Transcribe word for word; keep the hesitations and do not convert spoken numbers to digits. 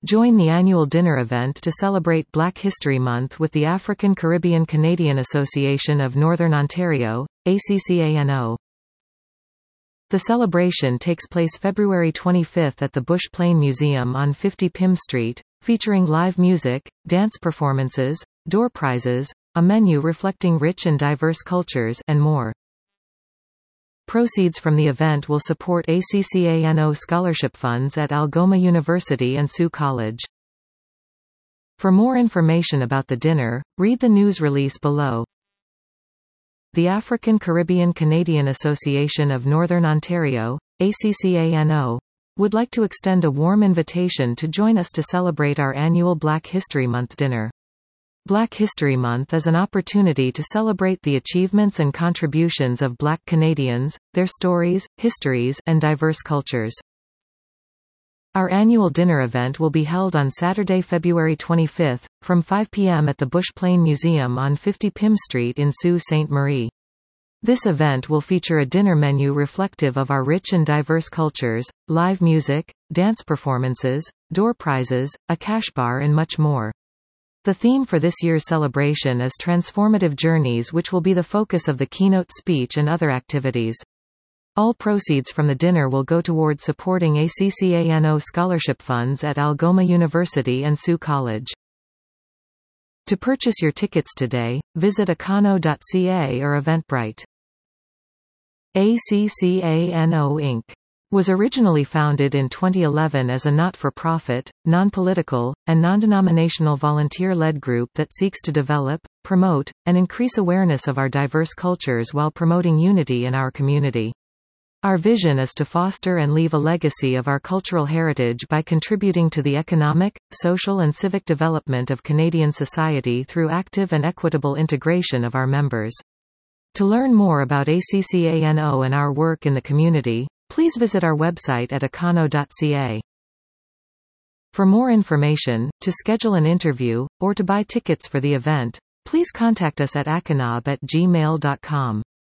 Join the annual dinner event to celebrate Black History Month with the African Caribbean Canadian Association of Northern Ontario, A C C A N O. The celebration takes place February twenty-fifth at the Bush Plain Museum on fifty Pym Street, featuring live music, dance performances, door prizes, a menu reflecting rich and diverse cultures, and more. Proceeds from the event will support A C C A N O scholarship funds at Algoma University and Sault College. For more information about the dinner, read the news release below. The African Caribbean Canadian Association of Northern Ontario, A C C A N O, would like to extend a warm invitation to join us to celebrate our annual Black History Month dinner. Black History Month is an opportunity to celebrate the achievements and contributions of Black Canadians, their stories, histories, and diverse cultures. Our annual dinner event will be held on Saturday, February twenty-fifth, from five p m at the Bush Plain Museum on fifty Pym Street in Sault Ste. Marie. This event will feature a dinner menu reflective of our rich and diverse cultures, live music, dance performances, door prizes, a cash bar and much more. The theme for this year's celebration is Transformative Journeys, which will be the focus of the keynote speech and other activities. All proceeds from the dinner will go towards supporting A C C A N O scholarship funds at Algoma University and Sault College. To purchase your tickets today, visit acano dot c a or Eventbrite. A C C A N O Incorporated was originally founded in twenty eleven as a not-for-profit, non-political, and non-denominational volunteer-led group that seeks to develop, promote, and increase awareness of our diverse cultures while promoting unity in our community. Our vision is to foster and leave a legacy of our cultural heritage by contributing to the economic, social and civic development of Canadian society through active and equitable integration of our members. To learn more about A C C A N O and our work in the community, please visit our website at acano dot c a. For more information, to schedule an interview, or to buy tickets for the event, please contact us at acanob at gmail dot com.